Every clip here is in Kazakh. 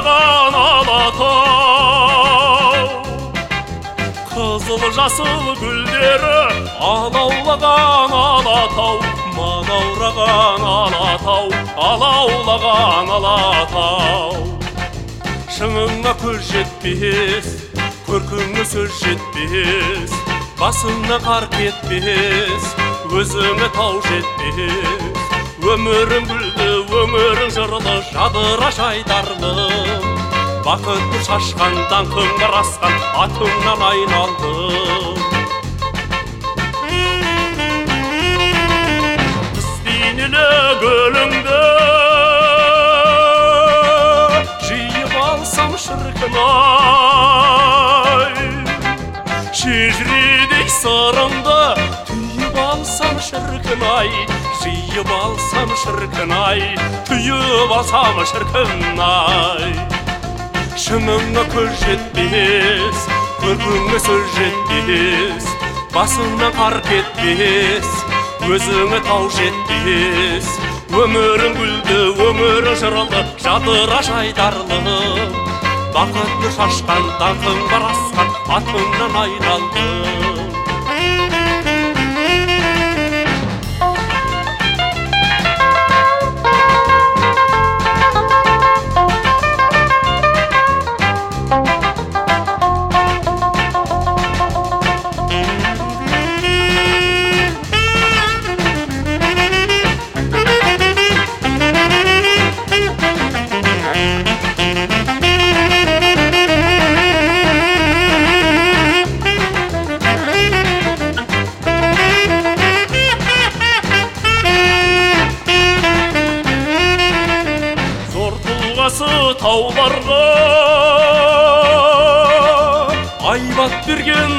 аулаған Алатау, қызыл жасыл гүлдері алаулаған Алатау, манаураған Алатау, алаулаған Алатау. Шыңыңа көз жетпес, көркіңе сөз жетпес, басыңа қар кетпес, өзіңе тау жетпес. Өмірің гүлді, өмірің жырлы, жадыра жайдарлы, бақытты шашқан, даңқың барасқан, атыңнан айналдым. Қыз бейнелі гүліңді жиып алсам шіркін-ай, шежіредей сырыңды түйіп алсам шіркін-ай, жиып алсам шіркін-ай, түйіп алсам шіркін-ай. Шыңыңа көз жетпес, көркіңе сөз жетпес, басыңнан қар кетпес, өзіңе тау жетпес. Өмірің гүлді, өмірің жырлы, жадыра жайдарлы, бақытты шашқан, даңқың барасқан, атыңнан айналдым. Тауларға айбат берген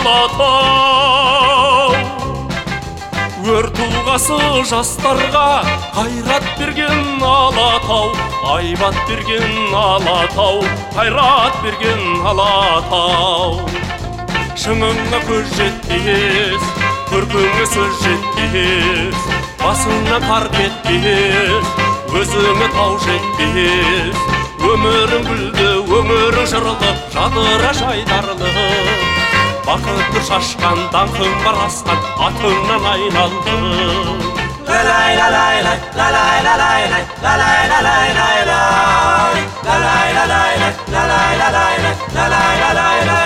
Алатау, өр тұлғасы жастарға қайрат берген Алатау, айбат берген Алатау, қайрат берген Алатау. Шыңыңа көз жетпес, көркіңе сөз жетпес, басыңа қар кетпес, өзіңе тау жетпес. Өмірің гүлді, өмірің жырлы, жадыра жайдарлы, бақытты шашқан, даңқың барасқан, атыңнан айналдым. La-lay, la-lay, la-lay, la-lay, la-lay, la-lay, la-lay, la-lay, la-lay, la-lay, la-lay, la-lay, la-lay, la-lay, la-lay, la-lay.